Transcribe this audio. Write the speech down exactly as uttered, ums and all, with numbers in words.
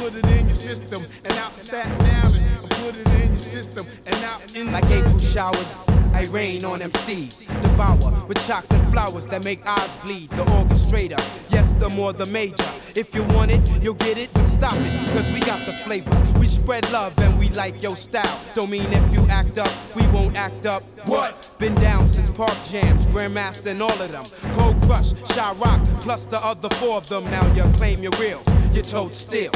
put it in your system and out in Staten Island. I put it in your system and out in like April showers, I rain on M Cs. Devour with chocolate flowers that make eyes bleed. The orchestrator, yes, the more the major. If you want it, you'll get it, but stop it, cause we got the flavor. We spread love and we like your style. Don't mean if you act up, we won't act up. What? Been down since Park Jams, Grandmaster and all of them. Cold Crush, Shy Rock, plus the other four of them. Now you claim you're real, you're told still.